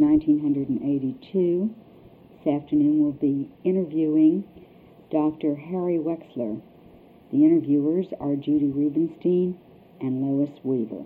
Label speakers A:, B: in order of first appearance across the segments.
A: 1982. This afternoon we'll be interviewing Dr. Harry Wexler. The interviewers are Judy Rubenstein and Lois Weaver.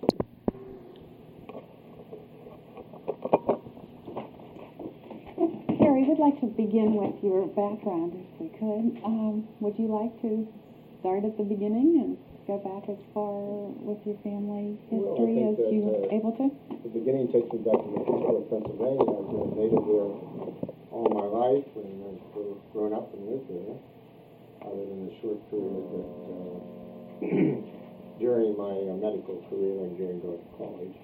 B: Harry, we'd like to begin with your background, if we could. Would you like to start at the beginning and go back as far with your family history as you're able to?
C: The beginning takes me back to Mechanicsburg, Pennsylvania. I've been a native there all my life and I've grown up and lived there, other than a short period that during my medical career and during going to college.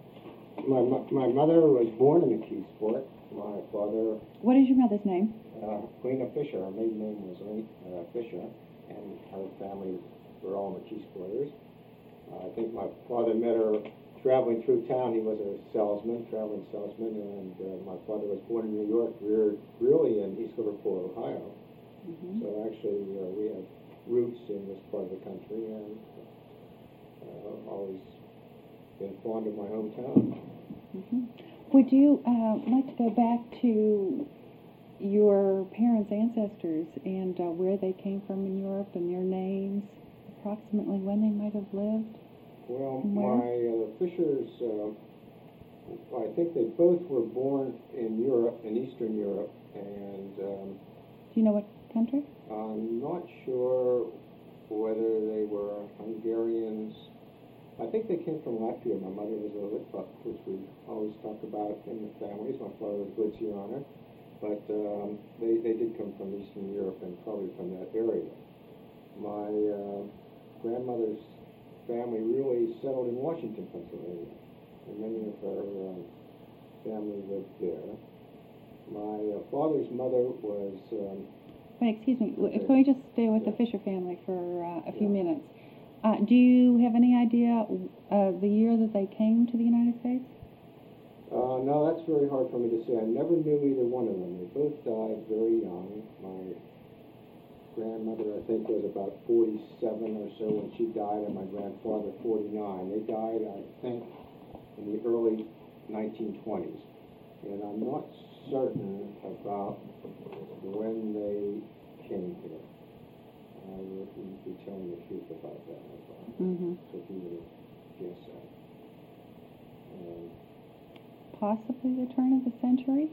C: My mother was born in McKeesport. My father...
B: What is your mother's name?
C: Lena Fisher. Her maiden name was Lena Fisher, and her family were all McKeesporters. I think my father met her traveling through town. He was a traveling salesman, and my father was born in New York, reared really in East Liverpool, Ohio. Mm-hmm. So actually, we have roots in this part of the country, and always been fond of my hometown.
B: Mm-hmm. Would you like to go back to your parents' ancestors and where they came from in Europe and their names, approximately when they might have lived?
C: Well, my Fishers, I think they both were born in Europe, in Eastern Europe, and...
B: do you know what country?
C: I'm not sure whether they were Hungarians. I think they came from Latvia. My mother was a Litvak, which we always talk about in the families. My father was Glizianer. But they did come from Eastern Europe and probably from that area. My grandmother's family really settled in Washington, Pennsylvania. And many of her family lived there. My father's mother was...
B: Wait, excuse me. Okay. Can we just stay with the Fisher family for a few minutes? Do you have any idea the year that they came to the United States?
C: No, that's very hard for me to say. I never knew either one of them. They both died very young. My grandmother, I think, was about 47 or so when she died, and my grandfather, 49. They died, I think, in the early 1920s. And I'm not certain about when they came here. I wouldn't be telling the truth about that. So if you would guess that.
B: Possibly the turn of the century?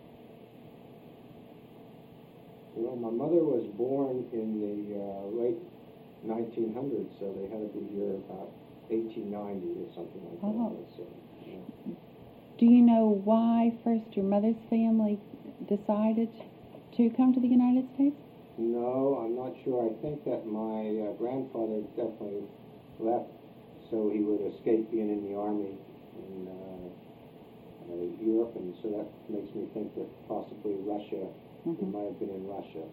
C: Well, my mother was born in the late 1900s, so they had to be here about 1890 or something like that. So, yeah.
B: Do you know why first your mother's family decided to come to the United States?
C: No, I'm not sure. I think that my grandfather definitely left so he would escape being in the Army in Europe, and so that makes me think that possibly Russia, he might have been in Russia,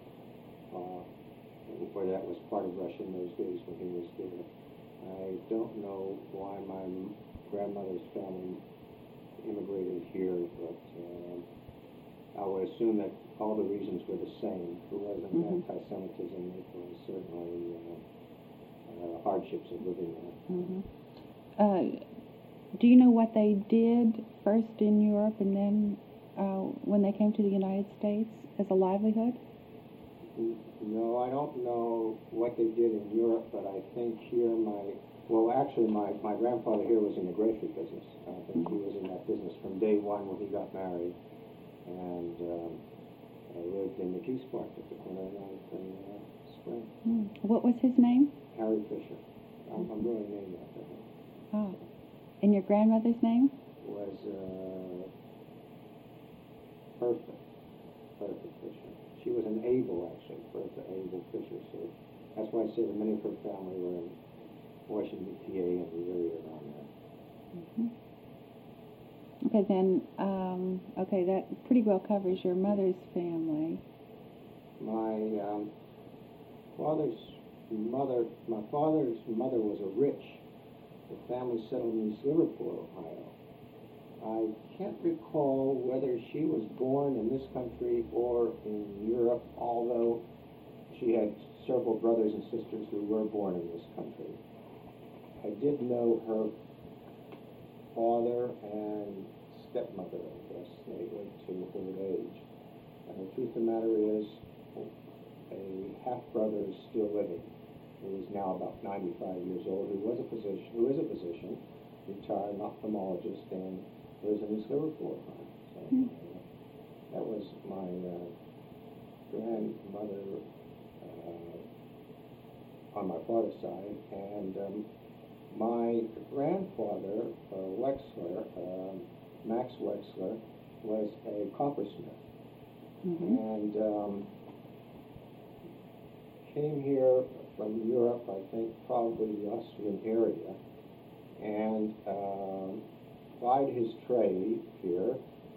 C: or that was part of Russia in those days when he was there. I don't know why my grandmother's family immigrated here, but I would assume that all the reasons were the same. There wasn't anti-Semitism. It was certainly hardships of living there.
B: Do you know what they did first in Europe and then when they came to the United States as a livelihood?
C: No, I don't know what they did in Europe, but I think here my grandfather here was in the grocery business. I think he was in that business from day one when he got married. And I lived in McKeesport at the corner of 9th and Spring.
B: What was his name?
C: Harry Fisher. I'm really named after him.
B: Oh. And your grandmother's name?
C: Was Bertha Fisher. She was an Abel, actually, Bertha Abel Fisher. So that's why I say that many of her family were in Washington, PA, and the area around there.
B: Okay, then, that pretty well covers your mother's family.
C: My father's mother was a rich. The family settled in East Liverpool, Ohio. I can't recall whether she was born in this country or in Europe, although she had several brothers and sisters who were born in this country. I did know her father and stepmother, I guess. They went to old age. And the truth of the matter is, a half-brother is still living, who is now about 95 years old, who is a physician, retired ophthalmologist, and lives in East Liverpool. So that was my grandmother on my father's side, and my grandfather, Wexler, Max Wexler, was a coppersmith, and came here from Europe, I think probably the Austrian area, and plied his trade here.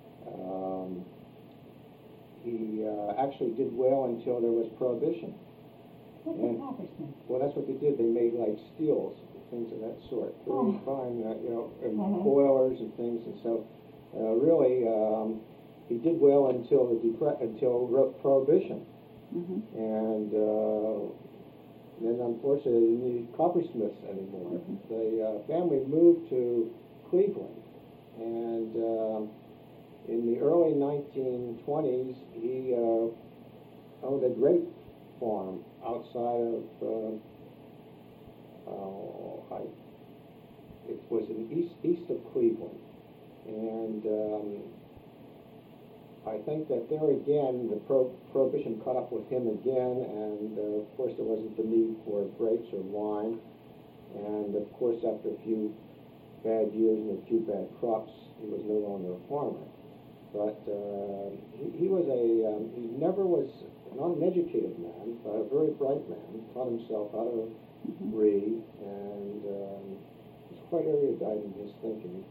C: He actually did well until there was Prohibition.
A: What's a coppersmith?
C: Well, that's what they did. They made like steels and things of that sort. Very fine, and boilers and things. And so, really, he did well until Prohibition. And then, unfortunately, they didn't need coppersmiths anymore. The family moved to Cleveland, and in the early 1920s, he owned a grape farm outside of, it was in east of Cleveland, and I think that there again the Prohibition caught up with him again, and of course there wasn't the need for grapes or wine, and of course after a few bad years and a few bad crops, he was no longer a farmer. But he was he never was not an educated man, but a very bright man. Taught himself how to read, and was quite erudite in his thinking.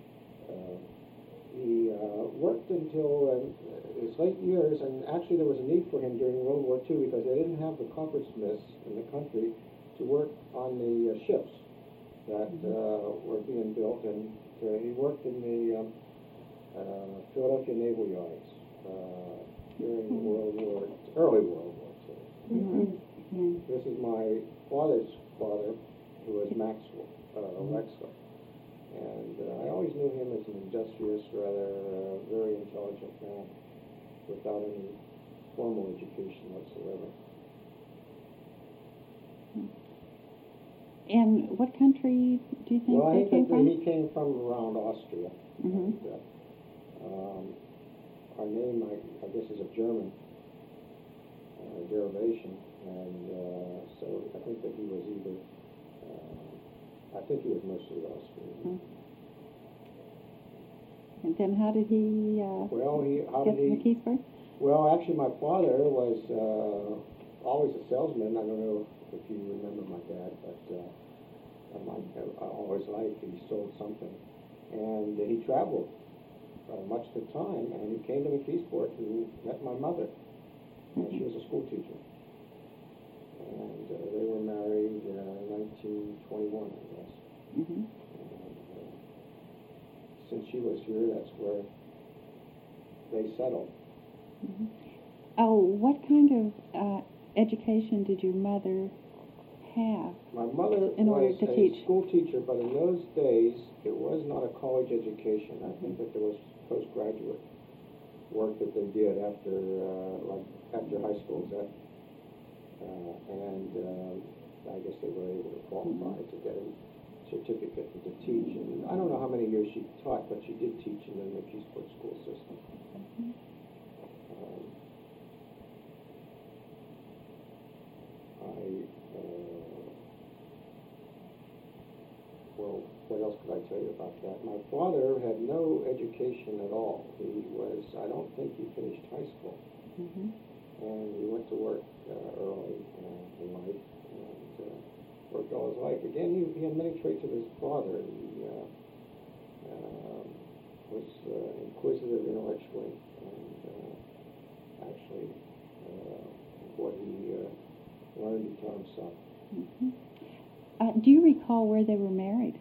C: He worked until his late years, and actually there was a need for him during World War II because they didn't have the coppersmiths in the country to work on the ships that were being built, and he worked in the Philadelphia Naval Yards during early World War II. This is my father's father, who was Max Wexler. And I always knew him as an industrious, rather very intelligent man, without any formal education whatsoever.
B: And what country do you think they came from?
C: He came from around Austria. And, our name, I guess, is of German derivation, and so I think that he was either. I think he was mostly Austrian.
B: And then how did he get to McKeesburg?
C: Well, actually, my father was always a salesman. I don't know if you remember my dad, but all his life he sold something. And he traveled much of the time, and he came to McKeesport and met my mother. And she was a school teacher. And they were married in 1921, I guess. And, since she was here, that's where they settled.
B: Oh, what kind of education did your mother have?
C: My mother
B: in order
C: was
B: to
C: a
B: teach?
C: school teacher, but in those days, it was not a college education. I think that there was postgraduate work that they did after high school. I guess they were able to qualify to get a certificate and to teach. And I don't know how many years she taught, but she did teach in the McKeesport school system. Well, what else could I tell you about that? My father had no education at all. I don't think he finished high school. And he went to work early in life and worked all his life. Again, he had many traits of his father. He was inquisitive intellectually, and actually what he learned he taught himself.
B: Do you recall where they were married?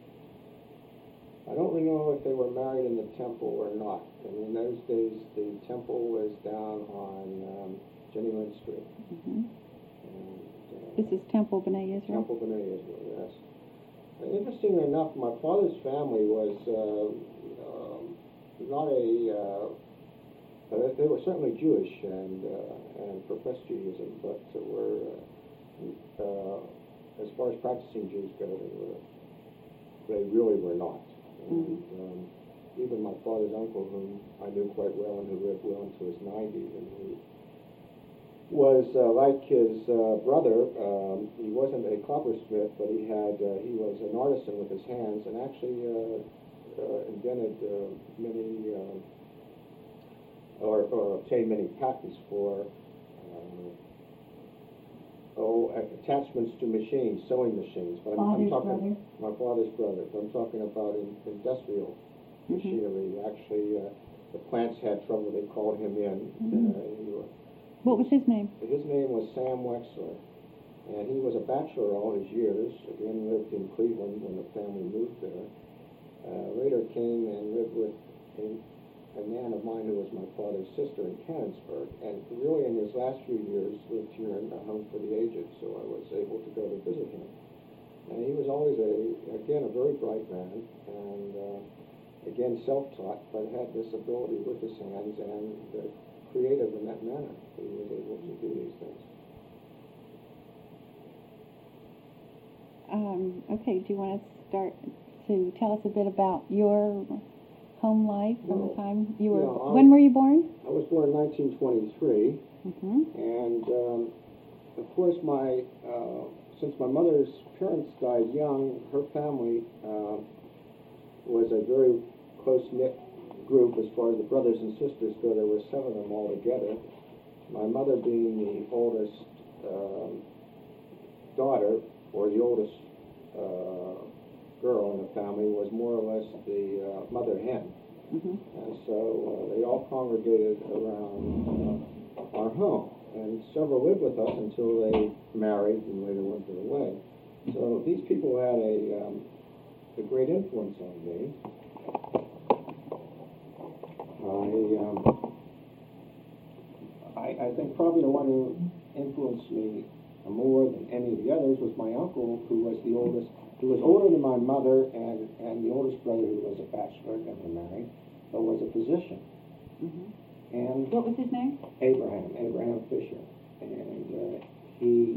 C: I don't really know if they were married in the temple or not. And in those days, the temple was down on Jenny Lind Street. And,
B: This is Temple B'nai Israel?
C: Temple B'nai Israel, yes. Interestingly enough, my father's family was not a. They were certainly Jewish and professed Judaism, but were, as far as practicing Jews go, they really were not. And even my father's uncle, whom I knew quite well and who lived well into his 90s, and who was like his brother. He wasn't a coppersmith, but he was an artisan with his hands, and actually invented many or obtained many patents for attachments to machines, sewing machines. But I'm talking my father's brother. But I'm talking about industrial machinery. Actually, the plants had trouble. They called him in.
B: What was his name?
C: His name was Sam Wexler, and he was a bachelor all his years. Again, lived in Cleveland when the family moved there. Later came and lived with a man of mine who was my father's sister in Canonsburg, and really in his last few years lived here in the Home for the Aged, so I was able to go to visit him. And he was always a very bright man, and again, self-taught, but had this ability with his hands and creative in that manner. He was able to do these things.
B: Okay, do you want to start to tell us a bit about your home life from the time you were... when were you born?
C: I was born in 1923, and of course since my mother's parents died young, her family was a very close-knit group as far as the brothers and sisters go. There were 7 of them all together. My mother being the oldest daughter, or the oldest girl in the family, was more or less the mother hen. And so they all congregated around our home, and several lived with us until they married and later went their way. So these people had a great influence on me. I think probably the one who influenced me more than any of the others was my uncle, who was the oldest, who was older than my mother, and the oldest brother, who was a bachelor, never married, but was a physician. And
B: what was his name?
C: Abraham Fisher. And he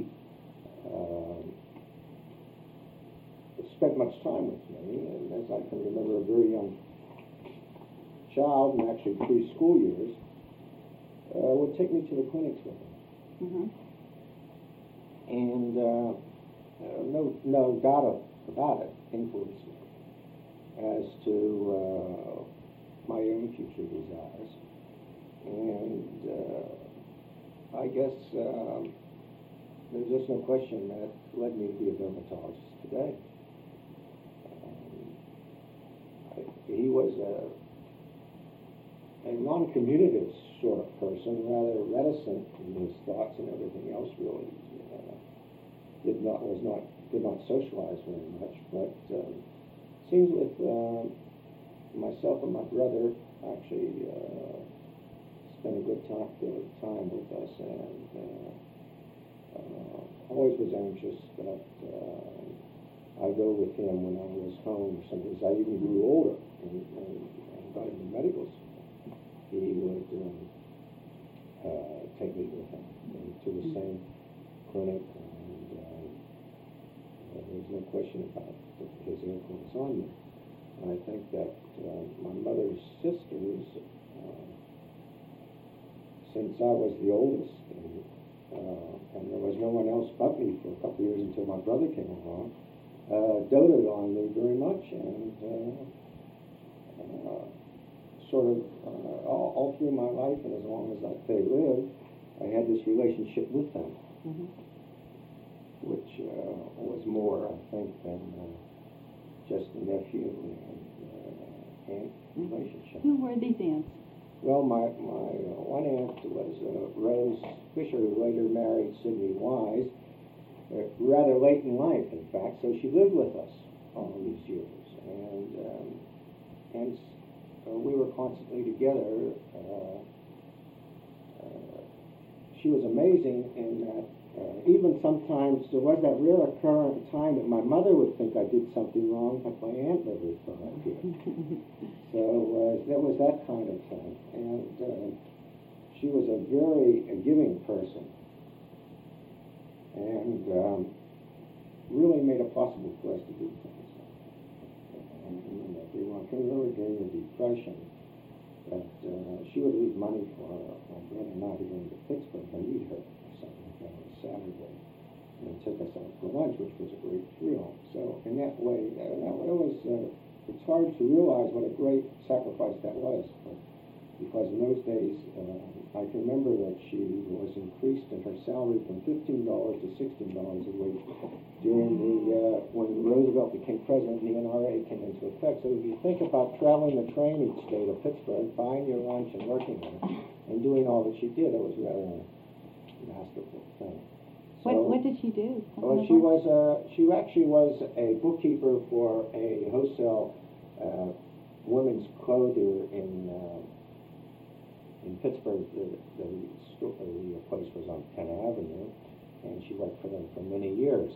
C: spent much time with me, and as I can remember, a very young child, and actually preschool years, would take me to the clinics with him. And no doubt about it, influenced me as to my own future desires. And I guess there's just no question that led me to be a dermatologist today. He was a non-communicative sort of person, rather reticent in his thoughts and everything else. Really, did not socialize very much. But seems with myself and my brother actually spent a good time with us, and always was anxious that I go with him when I was home. Sometimes I even grew older and got into medical school. He would take me with him to the same clinic, and there's no question about his influence on me. And I think that my mother's sisters, since I was the oldest, and there was no one else but me for a couple of years until my brother came along, doted on me very much, and sort of all through my life, and as long as they lived, I had this relationship with them, which was more, I think, than just a nephew and aunt relationship.
B: Who were these aunts?
C: Well, my one aunt was Rose Fisher, who later married Sidney Wise, rather late in life, in fact, so she lived with us all these years, and we were constantly together. She was amazing in that even sometimes there was that rare occurrence time that my mother would think I did something wrong, but my aunt never thought I did. So there was that kind of thing. And she was a very giving person, and really made it possible for us to do things. And I can remember during the Depression that she would leave money for my brother and I to go to Pittsburgh to meet her or something like that on a Saturday, and took us out for lunch, which was a great thrill. So in that way, it's hard to realize what a great sacrifice that was. But because in those days, I can remember that she was increased in her salary from $15 to $16 a week during when Roosevelt became president and the NRA came into effect. So if you think about traveling the train each day to Pittsburgh, buying your lunch and working there, and doing all that she did, it was rather a masterful thing. So,
B: what did she do?
C: Well, she actually was a bookkeeper for a wholesale women's clothier in Pittsburgh. The place was on Penn Avenue, and she worked for them for many years.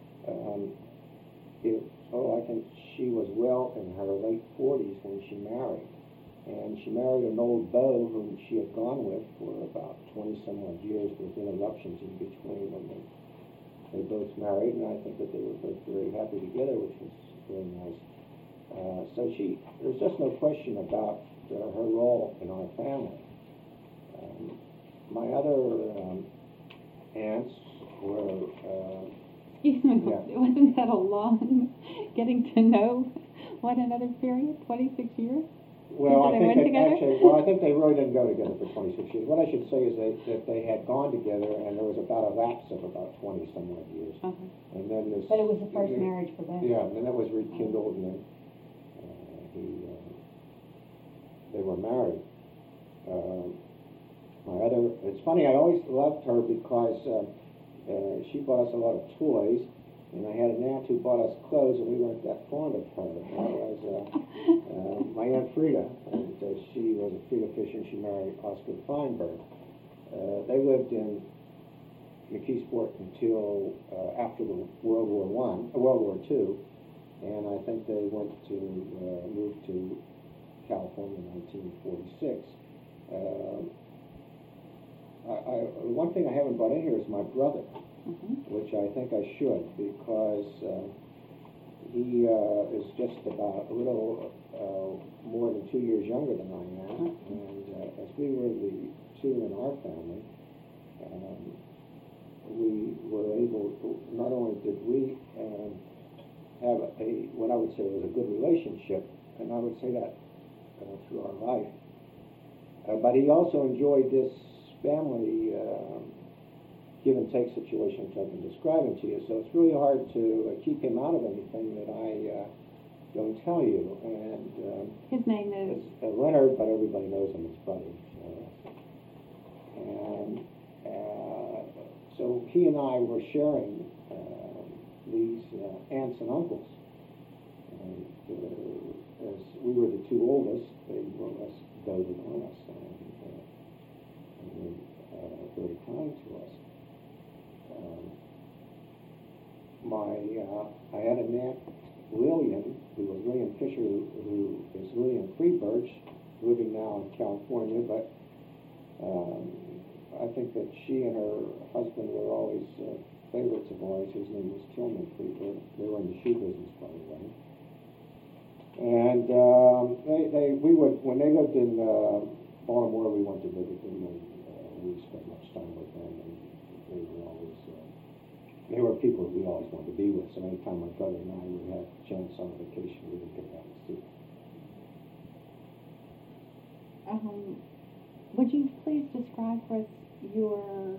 C: She was well in her late 40s when she married, and she married an old beau whom she had gone with for about 20-some-odd years with interruptions in between, and they both married, and I think that they were both very happy together, which was very nice. So there's just no question about her role in our family. My other aunts were...
B: Excuse me,
C: yeah.
B: wasn't that a long getting to know one another period, 26 years?
C: Well,
B: I
C: think they really didn't go together for 26 years. What I should say is that they had gone together, and there was about a lapse of about 20-some-odd years.
B: Uh-huh.
C: And then this...
A: But it was the first marriage for them.
C: Yeah, and then it was rekindled, and then they were married. It's funny, I always loved her because she bought us a lot of toys, and I had an aunt who bought us clothes, and we weren't that fond of her. That was my Aunt Frida, and she was a Frida Fisher, and she married Oscar Feinberg. They lived in McKeesport until after the World War II, and I think they went to move to California in 1946. One thing I haven't brought in here is my brother, which I think I should, because he is just about a little more than 2 years younger than I am, and as we were the two in our family, we were able to, not only did we have what I would say was a good relationship, and I would say that through our life, but he also enjoyed this family give and take situation which I've been describing to you. So it's really hard to keep him out of anything that I don't tell you. And
B: his name is
C: Leonard, but everybody knows him as Buddy. So he and I were sharing these aunts and uncles. And as we were the two oldest, they more or less doted on us. Very kind to us. I had an aunt, Lillian, who was Lillian Fisher, who is Lillian Freebirch, living now in California, but I think that she and her husband were always favorites of ours. His name was Tillman Freebirch. They were in the shoe business, by the way. And we would, when they lived in Baltimore, we went to visit them, and we spent much time with them, and they were people we always wanted to be with. So anytime my brother and I would have a chance on vacation, we would get out and see them.
B: Would you please describe for us your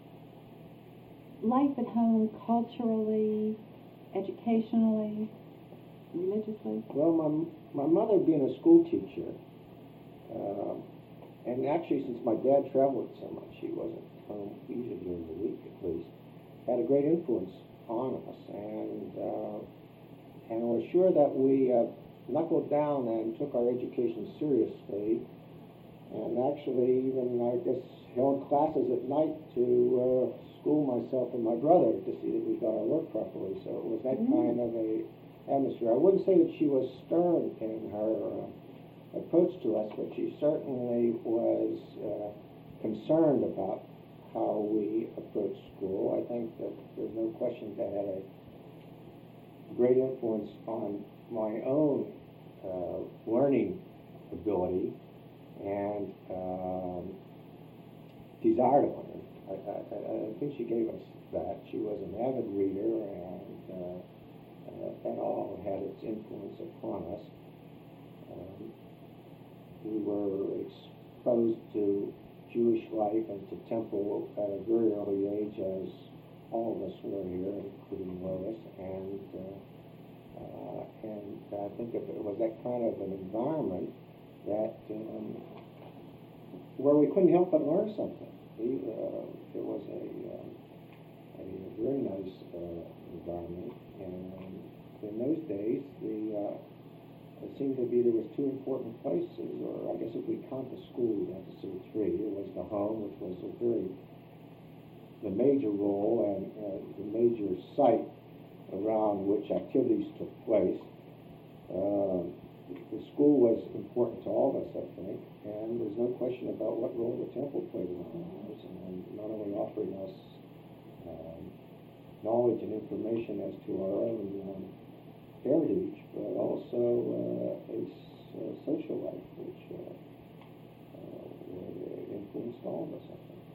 B: life at home, culturally, educationally, religiously?
C: Well, my mother being a school teacher, and actually since my dad traveled so much, he wasn't home usually during the week at least, had a great influence on us, and we're sure that we knuckled down and took our education seriously, and actually even, I guess, held classes at night to school myself and my brother to see that we got our work properly. So it was that kind of a atmosphere. I wouldn't say that she was stern in her approach to us, but she certainly was concerned about how we approach school. I think that there's no question that had a great influence on my own learning ability and desire to learn. I think she gave us that. She was an avid reader, and that all had its influence upon us. We were exposed to Jewish life and to temple at a very early age, as all of us were here, including Lois, and I think it was that kind of an environment that where we couldn't help but learn something. It was a very nice environment, and in those days, it seemed to be there was two important places, or I guess if we count the school, we'd have to say three. It was the home, which was the major role and the major site around which activities took place. The school was important to all of us, I think, and there's no question about what role the temple played in our lives, and not only offering us knowledge and information as to our own heritage, but also a social life which influenced all of us, I think.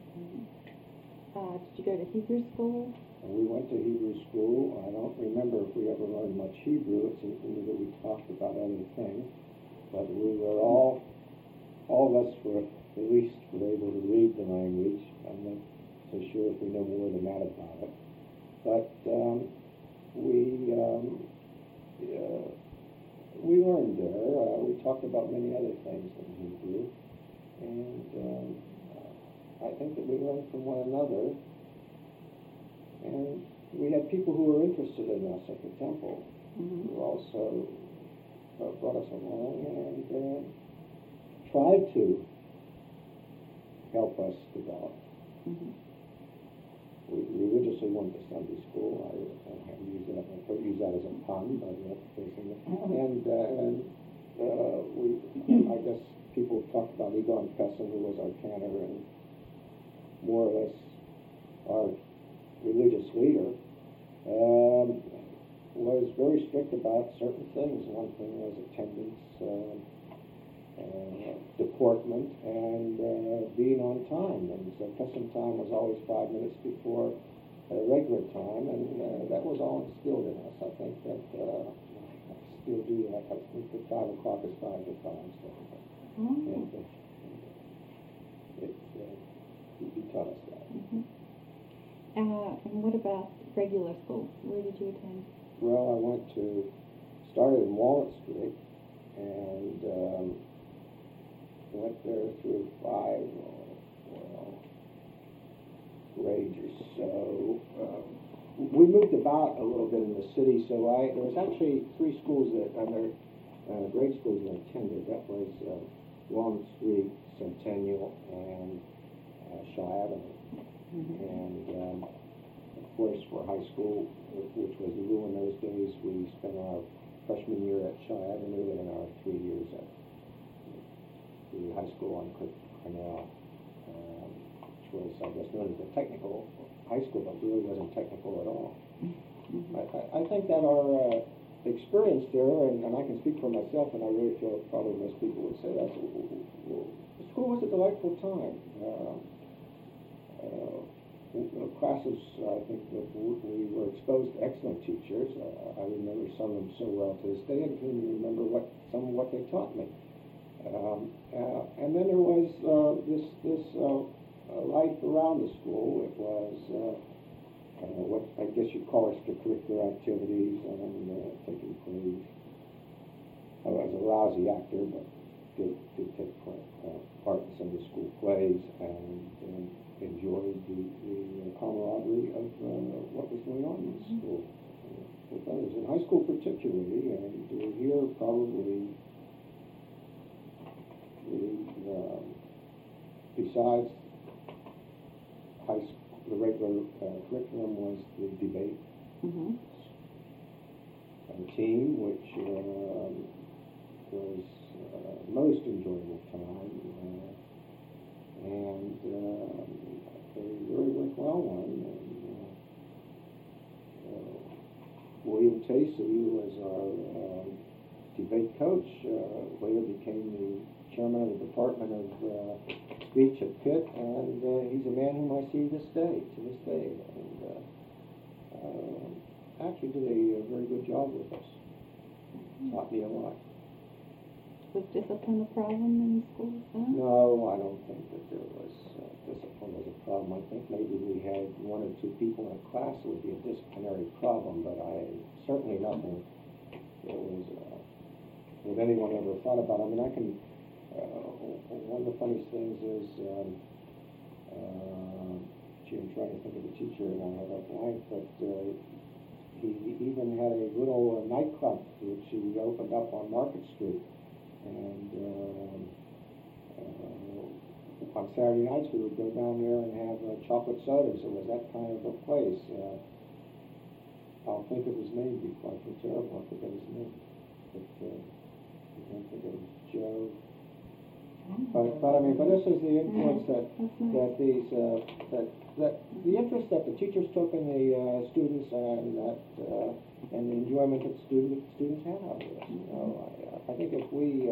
B: Did you go to Hebrew school?
C: We went to Hebrew school. I don't remember if we ever learned much Hebrew. It seems to me that we talked about other things, but we were all of us were at least were able to read the language. I'm not so sure if we know more than that about it, but we learned there. We talked about many other things in Hebrew, and I think that we learned from one another. And we had people who were interested in us at the temple, who also brought us along and tried to help us develop. We religiously went to Sunday school. I use that as a pun, but I guess people talked about Egon Pessin, who was our cantor and more or less our religious leader, was very strict about certain things. One thing was attendance, deportment, and being on time. And so custom time was always 5 minutes before regular time, and that was all instilled in us. I think that I still do that. I think that 5 o'clock is 5 to 5. So he taught us that.
B: And what about regular school? Where did you attend?
C: Well, I started in Walnut Street, and went there through 5 grades or so. We moved about a little bit in the city, so there was actually 3 schools grade schools that I attended. That was Walnut Street, Centennial, and Shaw Avenue. And of course, for high school, which was new in those days, we spent our freshman year at Shaw Avenue and our 3 years at the high school on Cornell, which was, I guess, known as a technical high school, but really wasn't technical at all. I think that our experience there, and I can speak for myself, and I really feel probably most people would say that, the school was a delightful time. Classes, I think that we were exposed to excellent teachers. I remember some of them so well to this day, and can remember some of what they taught me. And then there was this life around the school. It was what I guess you'd call extracurricular activities and taking plays. I was a lousy actor, but did take part in some of the school plays and enjoyed the camaraderie of what was going on in the school with others. In high school particularly, and here probably besides the regular curriculum was the debate team, which was most enjoyable time, and a very worthwhile one. And, William Tacey was our debate coach, later became the chairman of the Department of Speech at Pitt, and he's a man whom I see to this day, and actually did a very good job with us. Taught me a lot.
B: Was discipline a problem in school then?
C: No, I don't think that there was discipline was a problem. I think maybe we had one or two people in a class that would be a disciplinary problem, but certainly nothing that was that anyone ever thought about. I mean, I can. One of the funniest things is, gee, I'm trying to think of the teacher, and I have a blank, but he even had a little nightclub which he opened up on Market Street. And on Saturday nights we would go down there and have chocolate sodas. It was that kind of a place. I'll think of his name before I feel terrible. I forget his name. But I can't think of it. Joe. But this is the influence that the interest that the teachers took in the students and the enjoyment that students had out of this. You know, I think if we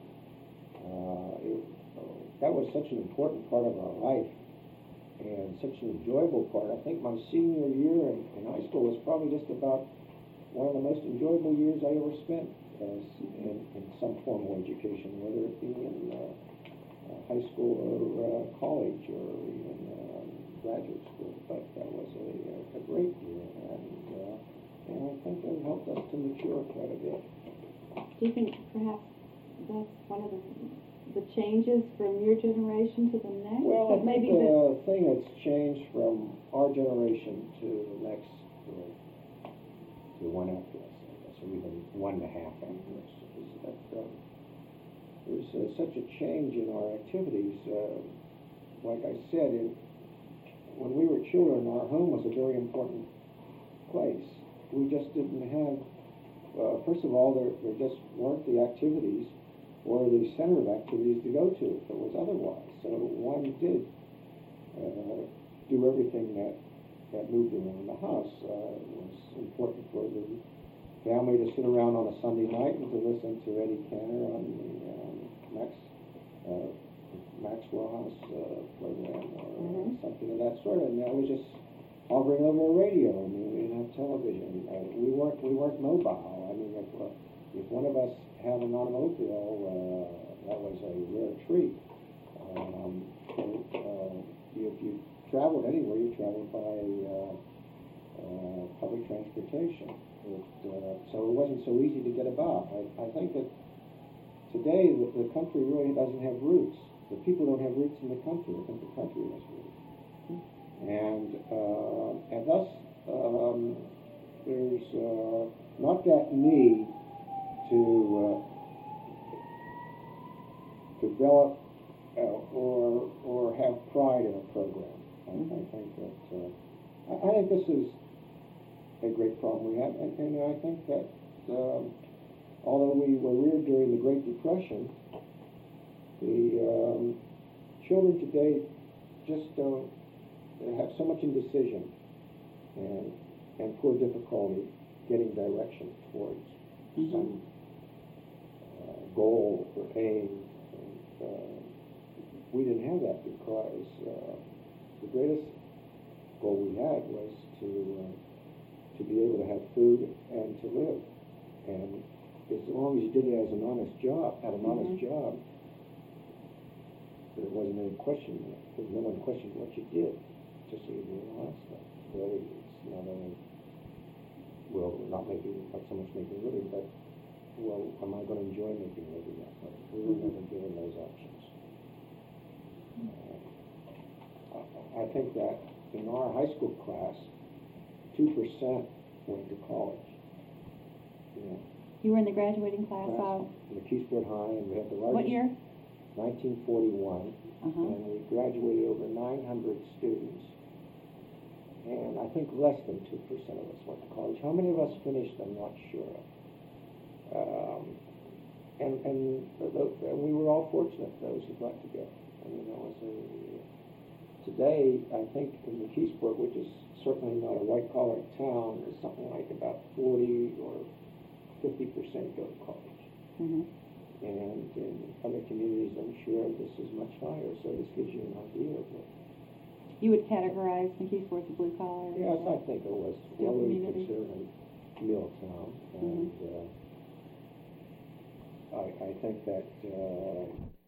C: that was such an important part of our life and such an enjoyable part. I think my senior year in high school was probably just about one of the most enjoyable years I ever spent in some formal education, whether it be in high school or college or even graduate school. But that was a great year, and I think it helped us to mature quite a bit.
B: Do you think perhaps that's one of the changes from your generation to the next?
C: Well, I think the thing that's changed from our generation to the next, to one after us, I guess, or even one and a half after us, is that there's such a change in our activities. Like I said, when we were children, our home was a very important place. We just didn't have, first of all, there just weren't the activities or the center of activities to go to if it was otherwise. So one did do everything that moved around the house. It was important for the family to sit around on a Sunday night and to listen to Eddie Cantor on the Maxwell House program or something of that sort. And that was just hovering over a radio. I mean, we didn't have television. We weren't mobile. I mean, if one of us had an automobile, that was a rare treat. If you traveled anywhere, you traveled by public transportation. So it wasn't so easy to get about. I think that today the country really doesn't have roots. The people don't have roots in the country. I think the country has roots. And thus there's not that need to develop or have pride in a program. I think this is a great problem we have, and I think that although we were reared during the Great Depression, the children today just don't have so much indecision and poor difficulty getting direction towards some goal or aim. And, we didn't have that because the greatest goal we had was to be able to have food and to live. And as long as you did it as an honest job, there wasn't any question. No one questioned what you did, just so you did honest stuff. Really, it's not only not so much making a living, but am I going to enjoy making a living? We were never given those options. I think that in our high school class, 2% went to college.
B: You were in the graduating class of?
C: In the Keysport High, and we had the largest.
B: What year?
C: 1941,
B: Uh-huh.
C: and we graduated over 900 students. And I think less than 2% of us went to college. How many of us finished, I'm not sure. And we were all fortunate, those who got to go. And, you know, today, I think in McKeesport, which is certainly not a white-collar town, there's something like about 40 or 50% go to college.
B: Mm-hmm.
C: And in other communities, I'm sure this is much higher, so this gives you an idea of it.
B: You would categorize McKeesport as blue collar?
C: Yes, I think it was
B: Steel
C: really
B: community?
C: considered a mill town, and I think that